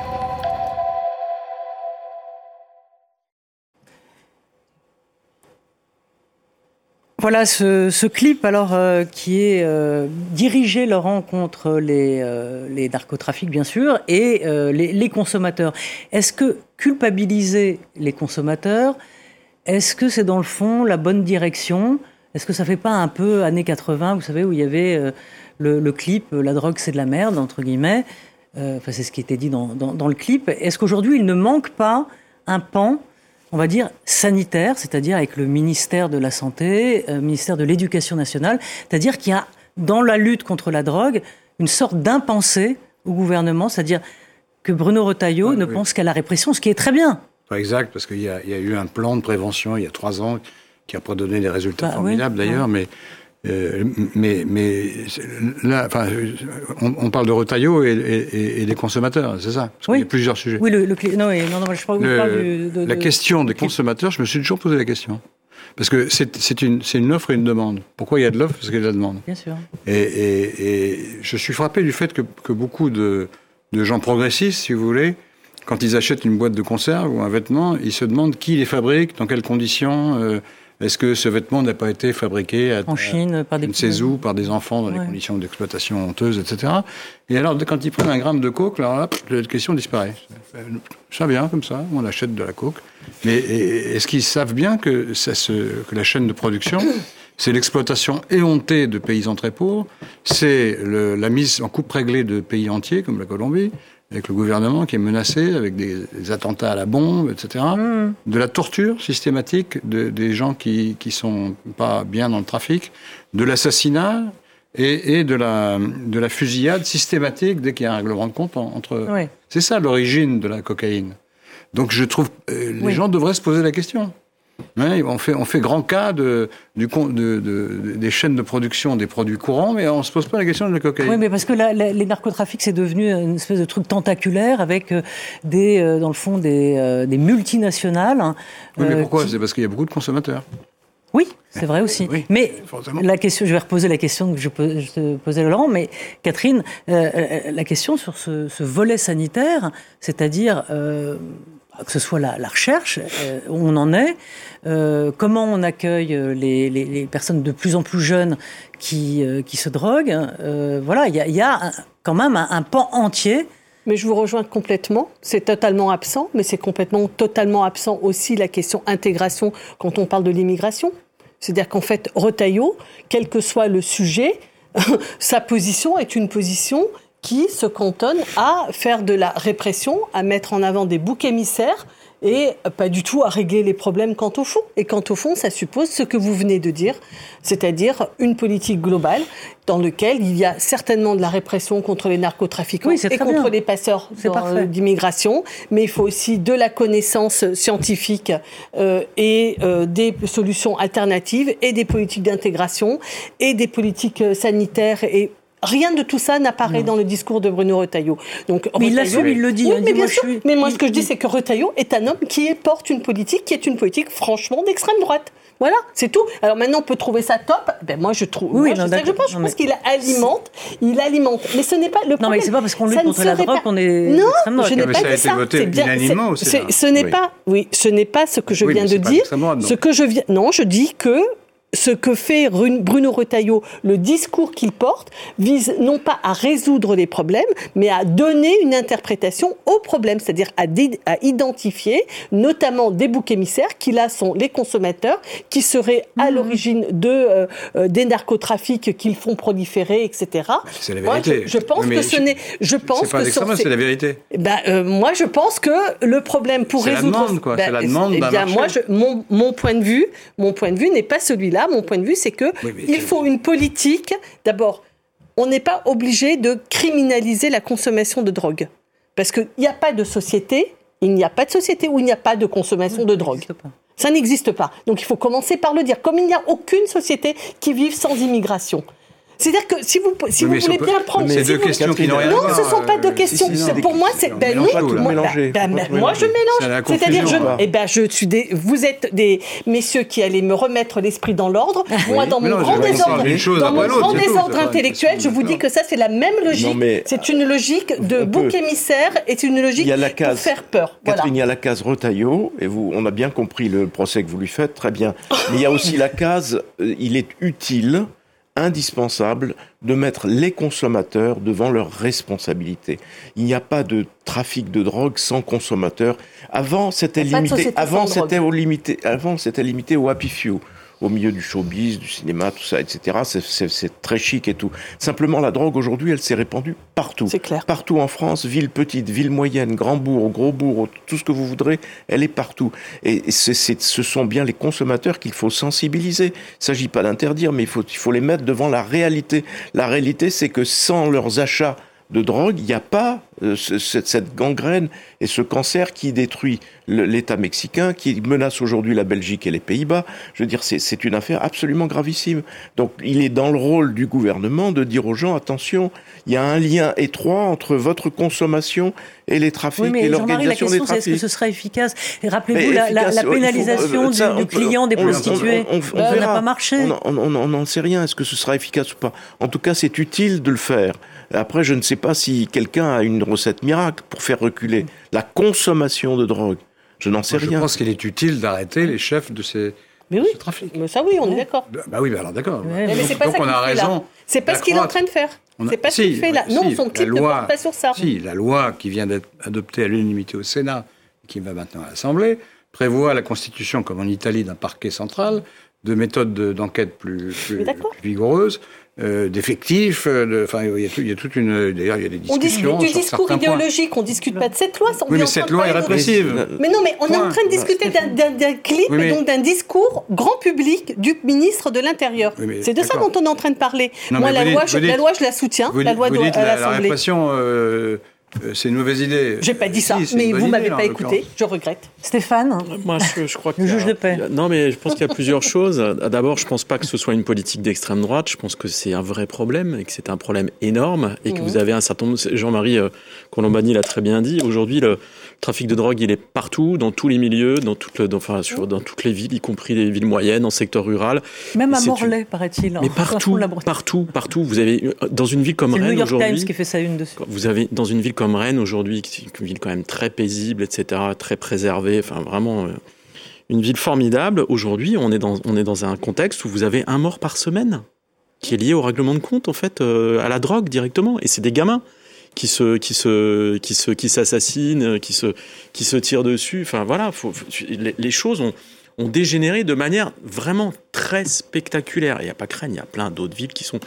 Voilà ce, ce clip alors euh, qui est euh, dirigé, Laurent, contre les, euh, les narcotrafics bien sûr et euh, les, les consommateurs. Est-ce que culpabiliser les consommateurs, est-ce que c'est dans le fond la bonne direction ? Est-ce que ça fait pas un peu années quatre-vingts, vous savez, où il y avait euh, le, le clip « La drogue, c'est de la merde », entre guillemets. Euh, enfin, c'est ce qui était dit dans, dans, dans le clip. Est-ce qu'aujourd'hui, il ne manque pas un pan, on va dire, sanitaire, c'est-à-dire avec le ministère de la Santé, euh, ministère de l'Éducation nationale, c'est-à-dire qu'il y a, dans la lutte contre la drogue, une sorte d'impensé au gouvernement, c'est-à-dire que Bruno Retailleau ouais, ne oui. pense qu'à la répression, ce qui est très bien. Pas exact, parce qu'il y a, il y a eu un plan de prévention il y a trois ans qui n'a pas donné des résultats bah, formidables oui, d'ailleurs, ouais. mais, euh, mais, mais là, enfin, on, on parle de Retailleau et, et, et des consommateurs, c'est ça parce oui. qu'il y a plusieurs sujets. Oui, le, le, non, non, non, je parle, le, parle du, de, La de, question de, des consommateurs, je me suis toujours posé la question. Parce que c'est, c'est, une, c'est une offre et une demande. Pourquoi il y a de l'offre ? Parce qu'il y a de la demande. Bien sûr. Et, et, et je suis frappé du fait que, que beaucoup de, de gens progressistes, si vous voulez, quand ils achètent une boîte de conserve ou un vêtement, ils se demandent qui les fabrique, dans quelles conditions. Euh, est-ce que ce vêtement n'a pas été fabriqué à, en Chine, à, par des je ne sais où, par des enfants dans ouais. des conditions d'exploitation honteuses, et cetera. Et alors, quand ils prennent un gramme de coke, alors là, la question disparaît. Ça vient comme ça, on achète de la coke. Mais est-ce qu'ils savent bien que, ça se, que la chaîne de production, c'est l'exploitation éhontée de paysans très pauvres, c'est le, la mise en coupe réglée de pays entiers, comme la Colombie, avec le gouvernement qui est menacé, avec des, des attentats à la bombe, et cetera. Mmh. De la torture systématique de, des gens qui qui sont pas bien dans le trafic, de l'assassinat et, et de la de la fusillade systématique dès qu'il y a un règlement de compte en, entre. Oui. C'est ça l'origine de la cocaïne. Donc je trouve euh, les oui. gens devraient se poser la question. Ouais, on fait on fait grand cas de du de, de, de des chaînes de production des produits courants, mais on se pose pas la question de la cocaïne. Oui, mais parce que la, la, les narcotrafics c'est devenu une espèce de truc tentaculaire avec euh, des euh, dans le fond des euh, des multinationales. Hein, oui, mais pourquoi ? Qui... C'est parce qu'il y a beaucoup de consommateurs. Oui, c'est vrai aussi. Oui, mais la question, je vais reposer la question que je, je te posais Laurent, mais Catherine, euh, la question sur ce, ce volet sanitaire, c'est-à-dire euh, que ce soit la, la recherche, euh, où on en est, euh, comment on accueille les, les, les personnes de plus en plus jeunes qui, euh, qui se droguent. Euh, voilà, il y a, y a un, quand même un, un pan entier. Mais je vous rejoins complètement. C'est totalement absent, mais c'est complètement, totalement absent aussi la question intégration quand on parle de l'immigration. C'est-à-dire qu'en fait, Retailleau, quel que soit le sujet, sa position est une position qui se cantonne à faire de la répression, à mettre en avant des boucs émissaires et pas du tout à régler les problèmes quant au fond. Et quant au fond, ça suppose ce que vous venez de dire, c'est-à-dire une politique globale dans laquelle il y a certainement de la répression contre les narcotrafiquants oui, et contre bien. les passeurs dans, d'immigration, mais il faut aussi de la connaissance scientifique euh, et euh, des solutions alternatives et des politiques d'intégration et des politiques sanitaires et rien de tout ça n'apparaît non. dans le discours de Bruno Retailleau. Donc, mais Retailleau, il l'assume, il le dit. Oui, hein, mais, dit, moi, bien sûr, suis... mais moi, il, ce que je dis, il... c'est que Retailleau est un homme qui porte une politique qui est une politique, franchement, d'extrême droite. Voilà, c'est tout. Alors maintenant, on peut trouver ça top. Ben moi, je trouve. Oui, moi, non, je, sais, je pense, je pense mais... qu'il alimente, il alimente. Mais ce n'est pas le problème. Non, mais c'est pas parce qu'on lutte contre la drogue pas... qu'on est. Non, droite. je n'ai mais pas ça dit a été ça. voté C'est bien. unanimement C'est, aussi. c'est, ce n'est oui. pas. Oui, ce n'est pas ce que je oui, viens de dire. Droite, ce que je viens. Non, je dis que. Ce que fait Bruno Retailleau, le discours qu'il porte, vise non pas à résoudre les problèmes, mais à donner une interprétation aux problèmes, c'est-à-dire à, di- à identifier notamment des boucs émissaires qui là sont les consommateurs, qui seraient à mmh. l'origine de, euh, euh, des narcotrafics qu'ils font proliférer, et cetera. C'est la vérité. Moi, je, je pense mais que ce n'est... Je pense c'est pas que d'extrême, c'est la vérité. Ben, euh, moi, je pense que le problème pour c'est résoudre... La demande, quoi. Ben, c'est la demande, eh d'un bien, marché. moi, je, mon, mon point de vue, mon point de vue n'est pas celui-là. Mon point de vue, c'est que oui, il faut une politique. D'abord, on n'est pas obligé de criminaliser la consommation de drogue. Parce qu'il n'y a pas de société, il n'y a pas de société où il n'y a pas de consommation de drogue. Ça n'existe pas. Donc il faut commencer par le dire. Comme il n'y a aucune société qui vive sans immigration. C'est-à-dire que si vous, si vous voulez peut... bien prendre... C'est si deux vous... questions qui n'ont rien à voir. Non, ce ne sont pas deux questions. Si, si, si, pour moi, c'est... Ben non, tout moi, mélanger. Ben, ben, moi, je mélange. C'est C'est-à-dire, je, là. eh ben, je suis des... Vous êtes des messieurs qui allez me remettre l'esprit dans l'ordre. Moi, dans mon non, grand désordre, dans mon grand tout, désordre intellectuel, je vous dis que ça, c'est la même logique. Non, mais c'est une logique de bouc émissaire et c'est une logique case, pour faire peur. Catherine, voilà. il y a la case Retailleau, et vous, on a bien compris le procès que vous lui faites, très bien. Mais il y a aussi la case, euh, il est utile, indispensable de mettre les consommateurs devant leurs responsabilités. Il n'y a pas de trafic de drogue sans consommateurs. Avant, c'était limité. Avant, c'était au limité. Avant, c'était limité au happy few, au milieu du showbiz, du cinéma, tout ça, et cetera. C'est, c'est, c'est très chic et tout. Simplement, la drogue aujourd'hui, elle s'est répandue partout. C'est clair. Partout en France, ville petite, ville moyenne, grand bourg, gros bourg, tout ce que vous voudrez, elle est partout. Et c'est, c'est, ce sont bien les consommateurs qu'il faut sensibiliser. Il ne s'agit pas d'interdire, mais il faut, il faut les mettre devant la réalité. La réalité, c'est que sans leurs achats de drogue, il n'y a pas euh, ce, cette gangrène et ce cancer qui détruit le, l'État mexicain, qui menace aujourd'hui la Belgique et les Pays-Bas. Je veux dire, c'est, c'est une affaire absolument gravissime. Donc, il est dans le rôle du gouvernement de dire aux gens, attention, il y a un lien étroit entre votre consommation et les trafics oui, mais et Jean-Marie, l'organisation des trafics. C'est est-ce que ce sera efficace ? Et rappelez-vous mais la, efficace, la, la pénalisation faut, euh, ça, du, du client des prostituées. On, on, on, on ça n'a pas marché. On n'en sait rien. Est-ce que ce sera efficace ou pas ? En tout cas, c'est utile de le faire. Après, je ne sais pas si quelqu'un a une recette miracle pour faire reculer la consommation de drogue. Je n'en sais Moi, rien. Je pense qu'il est utile d'arrêter les chefs de ces, mais de oui. ces trafics. Mais ça, oui, on est d'accord. Bah oui, bah alors d'accord. Ouais, mais, mais c'est pas donc ça on a raison. Là. C'est pas ce qu'il est en train de faire. A... C'est pas si, ce qu'il fait là. Si, non, son titre loi, ne porte pas sur ça. Si, la loi qui vient d'être adoptée à l'unanimité au Sénat, qui va maintenant à l'Assemblée, prévoit la constitution, comme en Italie, d'un parquet central, de méthodes de, d'enquête plus, plus, plus vigoureuses, euh, d'effectifs. De, enfin, il y, a tout, il y a toute une. D'ailleurs, il y a des discussions. On discute du discours idéologique. Points. On discute pas de cette loi. Oui, mais cette loi est répressive. Mais non, mais on Point. est en train de discuter d'un, d'un, d'un clip oui, mais... et donc d'un discours grand public du ministre de l'Intérieur. Oui, c'est de d'accord. ça dont on est en train de parler. Non, Moi, la, dites, loi, je, dites, la loi, je la soutiens. Vous, la loi vous doit, dites à la, l'Assemblée. La répression. Euh, C'est une mauvaise idée. J'ai pas dit ça, si, mais vous m'avez idée, pas écouté. Je regrette. Stéphane, moi je, je crois que le juge de paix. Non, mais je pense qu'il y a plusieurs choses. D'abord, je pense pas que ce soit une politique d'extrême droite. Je pense que c'est un vrai problème et que c'est un problème énorme et que mmh. vous avez un certain nombre. Jean-Marie Colombani l'a très bien dit. Aujourd'hui, le trafic de drogue, il est partout, dans tous les milieux, dans toutes, le, dans, enfin, sur, dans toutes les villes, y compris les villes moyennes, en secteur rural. Même à Morlaix, une... paraît-il. Mais partout, partout, partout. Vous avez dans une ville comme c'est Rennes aujourd'hui. C'est le New York Times qui fait sa une dessus. Vous avez dans une ville comme Rennes aujourd'hui, une ville quand même très paisible, et cetera, très préservée, enfin vraiment euh, une ville formidable. Aujourd'hui, on est dans on est dans un contexte où vous avez un mort par semaine qui est lié au règlement de compte en fait, euh, à la drogue directement, et c'est des gamins qui se qui se qui se qui s'assassinent, qui se qui se tirent dessus. Enfin voilà, faut, faut, les, les choses ont ont dégénéré de manière vraiment très spectaculaire. Il n'y a pas que Rennes, il y a plein d'autres villes qui sont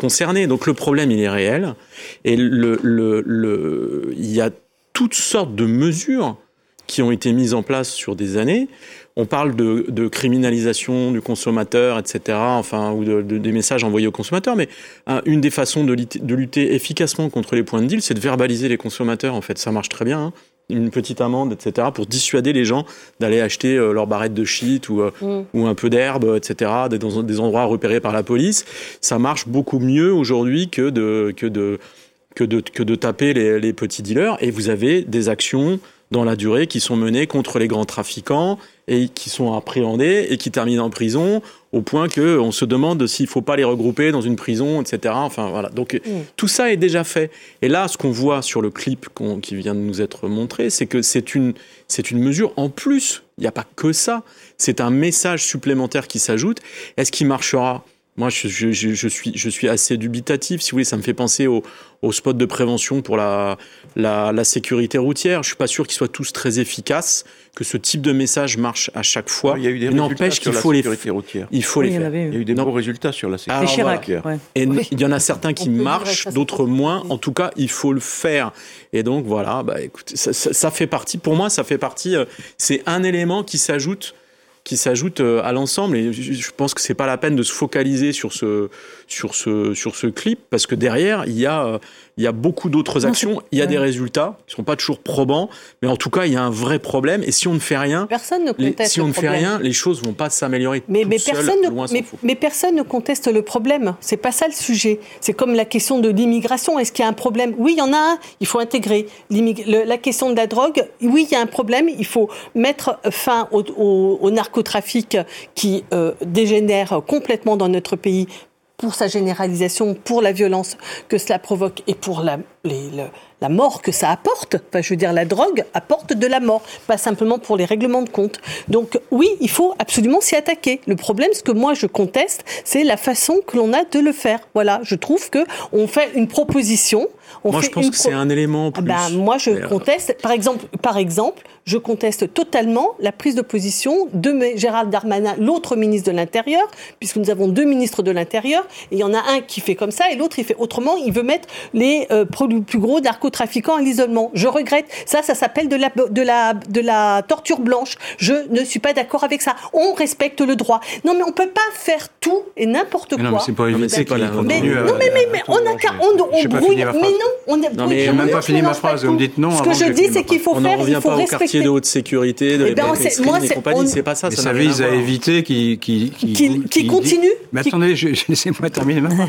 concernés. Donc le problème, il est réel. Et le, le, le, il y a toutes sortes de mesures qui ont été mises en place sur des années. On parle de, de criminalisation du consommateur, et cetera, enfin, ou de, de, des messages envoyés aux consommateurs, mais hein, une des façons de, lit- de lutter efficacement contre les points de deal, c'est de verbaliser les consommateurs. En fait, ça marche très bien, hein. Une petite amende, et cetera, pour dissuader les gens d'aller acheter euh, leur barrette de shit ou, euh, mmh. ou un peu d'herbe, et cetera, dans des endroits repérés par la police. Ça marche beaucoup mieux aujourd'hui que de, que de, que de, que de taper les, les petits dealers. Et vous avez des actions dans la durée qui sont menées contre les grands trafiquants et qui sont appréhendés et qui terminent en prison au point que on se demande s'il faut pas les regrouper dans une prison, et cetera. Enfin voilà. Donc mmh. tout ça est déjà fait. Et là, ce qu'on voit sur le clip qu'on, qui vient de nous être montré, c'est que c'est une c'est une mesure en plus. Il n'y a pas que ça. C'est un message supplémentaire qui s'ajoute. Est-ce qu'il marchera ? Moi, je, je, je, suis, je suis assez dubitatif. Si vous voulez, ça me fait penser au, au spot de prévention pour la, la, la sécurité routière. Je suis pas sûr qu'ils soient tous très efficaces, que ce type de message marche à chaque fois. Il y a eu des Mais résultats sur qu'il la faut sécurité les, routière. Il faut oui, les il faire. Avait... Il y a eu des non. bons résultats sur la sécurité routière. Chirac, routière. Ouais. Et oui. Il y en a certains qui marchent, d'autres moins. En tout cas, il faut le faire. Et donc, voilà, bah, écoutez, ça, ça, ça fait partie, pour moi, ça fait partie, euh, c'est un élément qui s'ajoute qui s'ajoute à l'ensemble, et je pense que c'est pas la peine de se focaliser sur ce sur ce sur ce clip, parce que derrière il y a il y a beaucoup d'autres actions, non, il y a ouais. des résultats qui sont pas toujours probants, mais en tout cas il y a un vrai problème, et si on ne fait rien, personne ne conteste les, si on le ne problème. fait rien, les choses vont pas s'améliorer. Mais, mais seules, personne loin ne mais, mais personne ne conteste le problème. C'est pas ça le sujet. C'est comme la question de l'immigration. Est-ce qu'il y a un problème ? Oui, il y en a un. Il faut intégrer L'immig... le, la question de la drogue. Oui, il y a un problème. Il faut mettre fin au, au, au narcotrafic qui euh, dégénère complètement dans notre pays pour sa généralisation, pour la violence que cela provoque et pour la, les, le, la mort que ça apporte. Enfin, je veux dire, la drogue apporte de la mort, pas simplement pour les règlements de compte. Donc oui, il faut absolument s'y attaquer. Le problème, ce que moi je conteste, c'est la façon que l'on a de le faire. Voilà, je trouve que on fait une proposition. On moi, fait je pense une que pro... c'est un élément plus. Ben, moi, je Mais conteste. Par exemple, par exemple, je conteste totalement la prise de position de Gérald Darmanin, l'autre ministre de l'Intérieur, puisque nous avons deux ministres de l'Intérieur, et il y en a un qui fait comme ça, et l'autre il fait autrement. Il veut mettre les euh, plus gros narcotrafiquants à l'isolement. Je regrette. Ça, ça s'appelle de la de la de la torture blanche. Je ne suis pas d'accord avec ça. On respecte le droit. Non, mais on peut pas faire tout et n'importe quoi. Non, mais c'est pas éviter qu'il continue. Non, mais mais mais on a qu'à on on brouille. Mais non, on a. Non, mais j'ai même pas fini ma phrase. Vous me dites non. Ce que je dis, c'est qu'il faut faire, il faut respecter. On n'en revient pas au quartier de haute sécurité, de l'épargne et compagnie. C'est pas ça. Mais ça vise à éviter qu'il qui continue. Mais attendez, laissez-moi terminer ma phrase.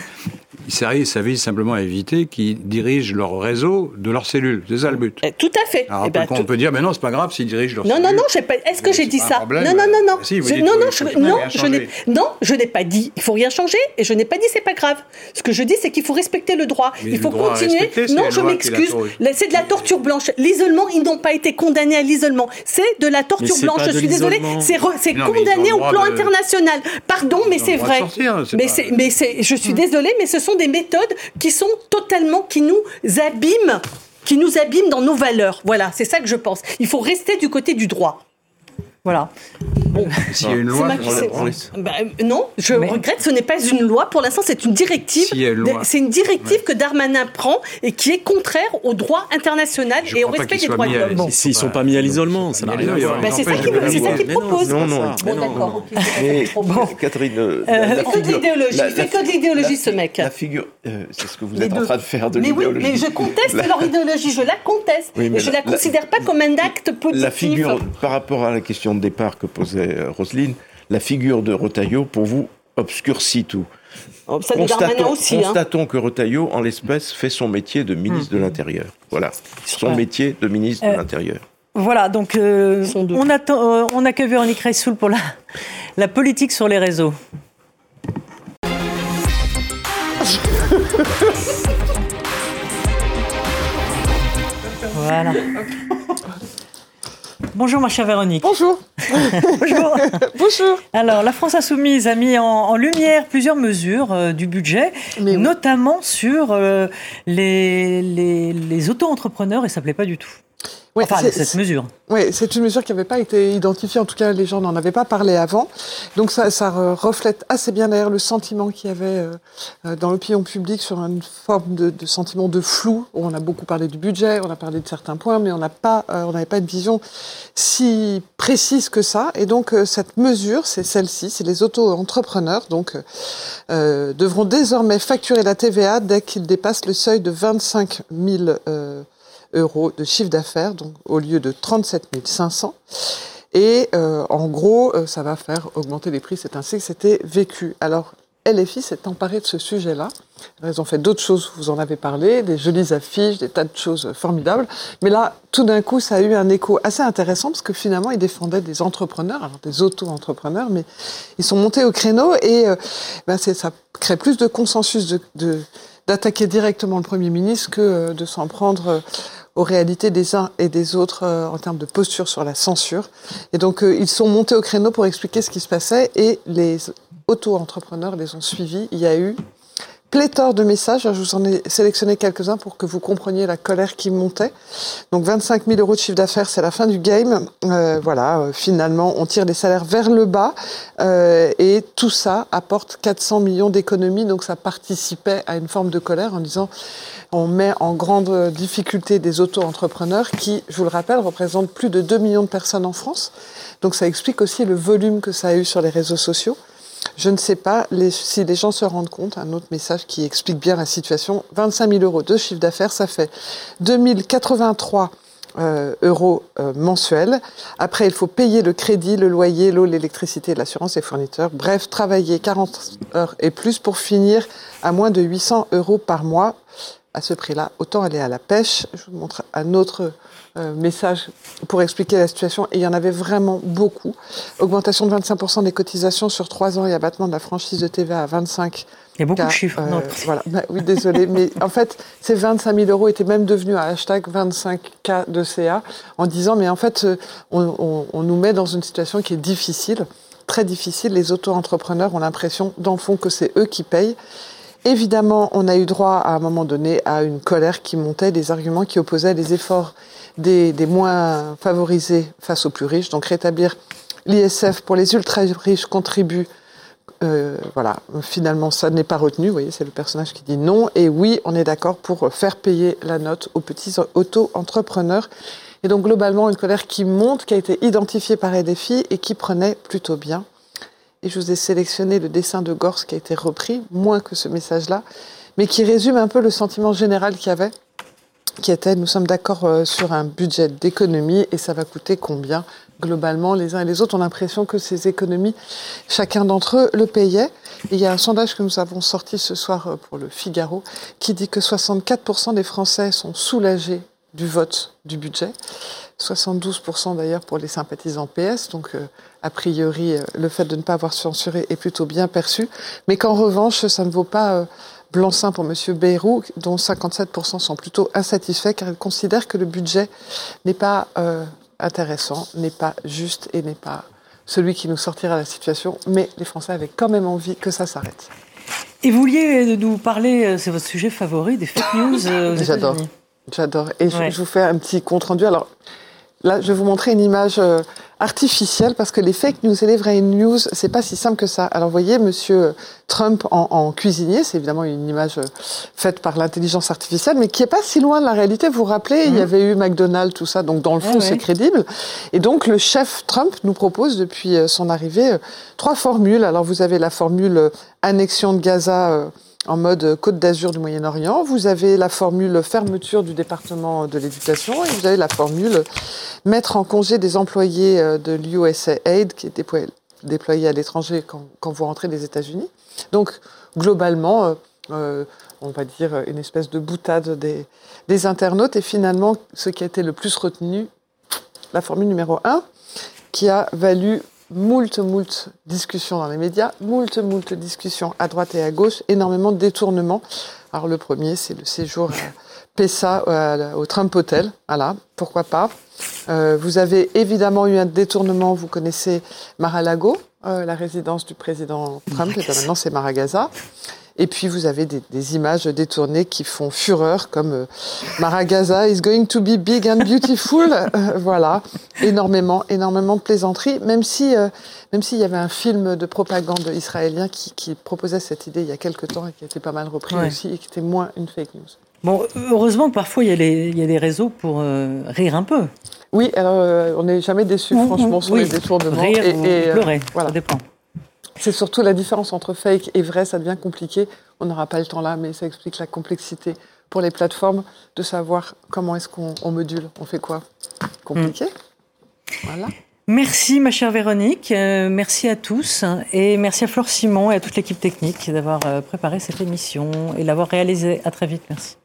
Ça vise simplement à éviter qu'ils dirigent leur réseau de leurs cellules. C'est ça le but. Tout à fait. Alors, ben, on tout... peut dire, mais non, c'est pas grave s'ils dirigent leurs non, cellules. Non, non, non. Pas... Est-ce que j'ai dit ça ? Problème. Non, non, non, non. Si, je... dites, non, oui, non, je... non, je n'ai... non, je n'ai pas dit il faut rien changer, et je n'ai pas dit c'est pas grave. Ce que je dis, c'est qu'il faut respecter le droit. Mais il faut droit continuer. Non, je m'excuse. C'est de la torture blanche. L'isolement, ils n'ont pas été condamnés à l'isolement. C'est de la torture blanche. Je suis désolée. C'est, re... c'est non, condamné au plan de... international. Pardon, mais c'est vrai. Sortir, c'est mais, pas... c'est... mais c'est, je suis désolée, mais ce sont des méthodes qui sont totalement, qui nous abîment, qui nous abîment dans nos valeurs. Voilà, c'est ça que je pense. Il faut rester du côté du droit. Voilà. Bon, s'il y a une loi, ma... on bah, non, je mais... regrette, ce n'est pas une loi. Pour l'instant, c'est une directive. Si une loi. C'est une directive ouais. que Darmanin prend et qui est contraire au droit international je et au respect des droits de l'homme. Bon. S'ils ne sont pas mis à l'isolement, ça n'a rien à voir. Bah, c'est ça qu'il propose. Non, non. Bon, d'accord. Bon, Catherine, il fait que de l'idéologie. Il fait que de l'idéologie, ce mec. La figure, c'est ce que vous êtes en train de faire de l'idéologie. Mais oui, mais je conteste leur idéologie. Je la conteste. Et je la considère pas comme un acte positif. La figure, par rapport à la question de départ que posait Roselyne, la figure de Retailleau, pour vous, obscurcit tout. Oh, ça constatons aussi, constatons hein. que Retailleau, en l'espèce, fait son métier de ministre mmh. de l'Intérieur. Voilà, son ouais. métier de ministre euh, de l'Intérieur. Voilà, donc euh, on, attend, euh, on accueille Véronique Reissoul pour la, la politique sur les réseaux. Voilà. Bonjour ma chère Véronique. Bonjour. Bonjour. Bonjour. Alors, la France Insoumise a mis en, en lumière plusieurs mesures euh, du budget, oui. notamment sur euh, les, les, les auto-entrepreneurs, et ça ne plaît pas du tout. Oui, enfin, c'est, cette mesure. Oui, c'est une mesure qui n'avait pas été identifiée. En tout cas, les gens n'en avaient pas parlé avant. Donc ça, ça reflète assez bien d'ailleurs le sentiment qu'il y avait euh, dans l'opinion publique sur une forme de, de sentiment de flou. Où on a beaucoup parlé du budget, on a parlé de certains points, mais on n'a pas, euh, on n'avait pas une vision si précise que ça. Et donc euh, cette mesure, c'est celle-ci, c'est les auto-entrepreneurs. Donc euh, devront désormais facturer la T V A dès qu'ils dépassent le seuil de vingt-cinq mille euh, euros de chiffre d'affaires, donc au lieu de trente-sept mille cinq cents. Et euh, en gros, euh, ça va faire augmenter les prix. C'est ainsi que c'était vécu. Alors, L F I s'est emparé de ce sujet-là. Ils ont fait d'autres choses, vous en avez parlé, des jolies affiches, des tas de choses formidables. Mais là, tout d'un coup, ça a eu un écho assez intéressant parce que finalement, ils défendaient des entrepreneurs, alors des auto-entrepreneurs, mais ils sont montés au créneau et euh, ben c'est, ça crée plus de consensus de, de, d'attaquer directement le Premier ministre que euh, de s'en prendre euh, aux réalités des uns et des autres euh, en termes de posture sur la censure. Et donc, euh, ils sont montés au créneau pour expliquer ce qui se passait et les auto-entrepreneurs les ont suivis. Il y a eu pléthore de messages. Je vous en ai sélectionné quelques-uns pour que vous compreniez la colère qui montait. Donc, vingt-cinq mille euros de chiffre d'affaires, c'est la fin du game. Euh, voilà, euh, finalement, on tire les salaires vers le bas euh, et tout ça apporte quatre cents millions d'économies. Donc, ça participait à une forme de colère en disant on met en grande difficulté des auto-entrepreneurs qui, je vous le rappelle, représentent plus de deux millions de personnes en France. Donc, ça explique aussi le volume que ça a eu sur les réseaux sociaux. Je ne sais pas les, si les gens se rendent compte, un autre message qui explique bien la situation, vingt-cinq mille euros de chiffre d'affaires, ça fait deux mille quatre-vingt-trois euh, euros euh, mensuels. Après, il faut payer le crédit, le loyer, l'eau, l'électricité, l'assurance et fournisseurs. Bref, travailler quarante heures et plus pour finir à moins de huit cents euros par mois. À ce prix-là, autant aller à la pêche. Je vous montre un autre euh, message pour expliquer la situation. Et il y en avait vraiment beaucoup. Augmentation de vingt-cinq pour cent des cotisations sur trois ans et abattement de la franchise de T V A à vingt-cinq. Il y a beaucoup de chiffres. Euh, non. Voilà. Bah, oui, désolé. Mais en fait, ces vingt-cinq mille euros étaient même devenus un hashtag vingt-cinq K de C A en disant, mais en fait, on, on, on nous met dans une situation qui est difficile, très difficile. Les auto-entrepreneurs ont l'impression, dans le fond, que c'est eux qui payent. Évidemment, on a eu droit à un moment donné à une colère qui montait, des arguments qui opposaient les efforts des, des moins favorisés face aux plus riches. Donc rétablir l'I S F pour les ultra-riches contribue. Euh, voilà, finalement, ça n'est pas retenu. Vous voyez, c'est le personnage qui dit non. Et oui, on est d'accord pour faire payer la note aux petits auto-entrepreneurs. Et donc globalement, une colère qui monte, qui a été identifiée par L F I et qui prenait plutôt bien. Et je vous ai sélectionné le dessin de Gors qui a été repris, moins que ce message-là, mais qui résume un peu le sentiment général qu'il y avait, qui était, nous sommes d'accord sur un budget d'économie et ça va coûter combien ? Globalement, les uns et les autres ont l'impression que ces économies, chacun d'entre eux le payait. Et il y a un sondage que nous avons sorti ce soir pour le Figaro qui dit que soixante-quatre pour cent des Français sont soulagés du vote du budget. soixante-douze pour cent d'ailleurs pour les sympathisants P S, donc euh, a priori euh, le fait de ne pas avoir censuré est plutôt bien perçu, mais qu'en revanche ça ne vaut pas euh, blanc-seing pour Monsieur Bayrou, dont cinquante-sept pour cent sont plutôt insatisfaits car ils considèrent que le budget n'est pas euh, intéressant, n'est pas juste et n'est pas celui qui nous sortira de la situation, mais les Français avaient quand même envie que ça s'arrête. Et vous vouliez nous parler, c'est votre sujet favori, des fake news aux J'adore. États-Unis. J'adore. Et ouais. je, je vous fais un petit compte-rendu. Alors, là, je vais vous montrer une image euh, artificielle parce que les fake news et les vraies news, c'est pas si simple que ça. Alors, vous voyez, Monsieur Trump en, en cuisinier, c'est évidemment une image euh, faite par l'intelligence artificielle, mais qui est pas si loin de la réalité. Vous vous rappelez, mmh. il y avait eu McDonald's, tout ça, donc dans le fond, ah, c'est ouais. crédible. Et donc, le chef Trump nous propose, depuis euh, son arrivée, euh, trois formules. Alors, vous avez la formule euh, annexion de Gaza euh, en mode Côte d'Azur du Moyen-Orient, vous avez la formule fermeture du département de l'éducation et vous avez la formule mettre en congé des employés de l'U S A I D qui est déployé, déployé à l'étranger quand, quand vous rentrez des États-Unis. Donc, globalement, euh, on va dire une espèce de boutade des, des internautes et finalement, ce qui a été le plus retenu, la formule numéro un, qui a valu moult, moult discussions dans les médias, moult, moult discussions à droite et à gauche, énormément de détournements. Alors le premier, c'est le séjour à Pessa, euh, au Trump Hotel. Voilà, pourquoi pas. Euh, vous avez évidemment eu un détournement, vous connaissez Mar-a-Lago, euh, la résidence du président Trump, et maintenant c'est Mar-a-Gaza. Et puis vous avez des, des images détournées qui font fureur, comme euh, Maragaza is going to be big and beautiful. Euh, voilà, énormément, énormément de plaisanteries. Même si, euh, même s'il y avait un film de propagande israélien qui, qui proposait cette idée il y a quelque temps et qui a été pas mal repris ouais. aussi et qui était moins une fake news. Bon, heureusement que parfois il y a, les, il y a des réseaux pour euh, rire un peu. Oui, alors euh, on n'est jamais déçu, mmh, franchement, sur oui. les détournements. Rire et, ou et, pleurer, euh, voilà. Ça dépend. C'est surtout la différence entre fake et vrai, ça devient compliqué. On n'aura pas le temps là, mais ça explique la complexité pour les plateformes de savoir comment est-ce qu'on on module, on fait quoi. Compliqué. Mmh. Voilà. Merci ma chère Véronique, euh, merci à tous et merci à Flore Simon et à toute l'équipe technique d'avoir euh, préparé cette émission et l'avoir réalisée. À très vite, merci.